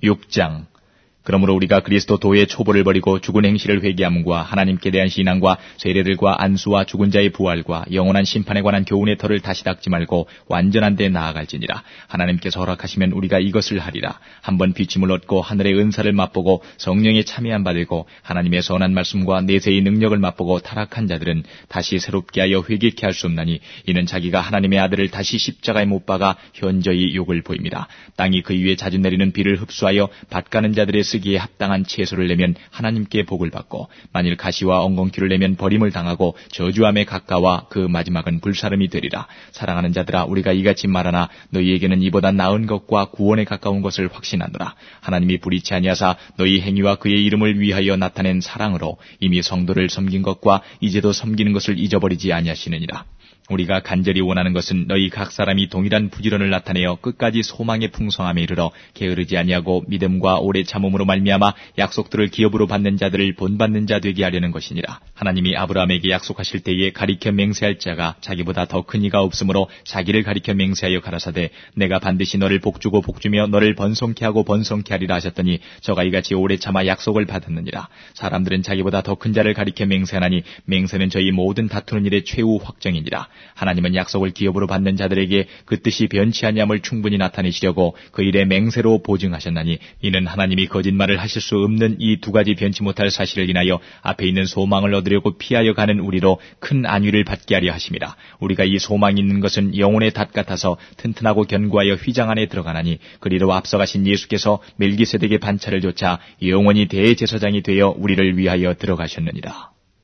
6장. 그러므로 우리가 그리스도 도의 초보를 버리고 죽은 행실을 회개함과 하나님께 대한 신앙과 세례들과 안수와 죽은 자의 부활과 영원한 심판에 관한 교훈의 털을 다시 닦지 말고 완전한 데 나아갈지니라. 하나님께서 허락하시면 우리가 이것을 하리라. 한번 비침을 얻고 하늘의 은사를 맛보고 성령의 참여함 받고 하나님의 선한 말씀과 내세의 능력을 맛보고 타락한 자들은 다시 새롭게 하여 회개케 할 수 없나니 이는 자기가 하나님의 아들을 다시 십자가에 못 박아 현저히 욕을 보입니다. 땅이 그 위에 자주 내리는 비를 흡수하여 밭가는 자들의 쓰기에 합당한 채소를 내면 하나님께 복을 받고 만일 가시와 엉겅퀴를 내면 버림을 당하고 저주함에 가까워 그 마지막은 불사름이 되리라. 사랑하는 자들아, 우리가 이같이 말하나 너희에게는 이보다 나은 것과 구원에 가까운 것을 확신하노라. 하나님이 불의치 아니하사 너희 행위와 그의 이름을 위하여 나타낸 사랑으로 이미 성도를 섬긴 것과 이제도 섬기는 것을 잊어버리지 아니하시느니라. 우리가 간절히 원하는 것은 너희 각 사람이 동일한 부지런을 나타내어 끝까지 소망의 풍성함에 이르러 게으르지 아니하고 믿음과 오래 참음으로 말미암아 약속들을 기업으로 받는 자들을 본받는 자 되게 하려는 것이니라. 하나님이 아브라함에게 약속하실 때에 가리켜 맹세할 자가 자기보다 더 큰 이가 없으므로 자기를 가리켜 맹세하여 가라사대 내가 반드시 너를 복주고 복주며 너를 번성케 하고 번성케 하리라 하셨더니 저가 이같이 오래 참아 약속을 받았느니라. 사람들은 자기보다 더 큰 자를 가리켜 맹세하나니 맹세는 저희 모든 다투는 일의 최후 확정이니라. 하나님은 약속을 기업으로 받는 자들에게 그 뜻이 변치 아니함을 충분히 나타내시려고 그 일에 맹세로 보증하셨나니 이는 하나님이 거짓말을 하실 수 없는 이 두 가지 변치 못할 사실을 인하여 앞에 있는 소망을 얻으려고 피하여 가는 우리로 큰 안위를 받게 하려 하심이라. 우리가 이 소망이 있는 것은 영혼의 닷 같아서 튼튼하고 견고하여 휘장 안에 들어가나니 그리로 앞서가신 예수께서 멜기세덱의 반차를 조차 영원히 대제사장이 되어 우리를 위하여 들어가셨느니라.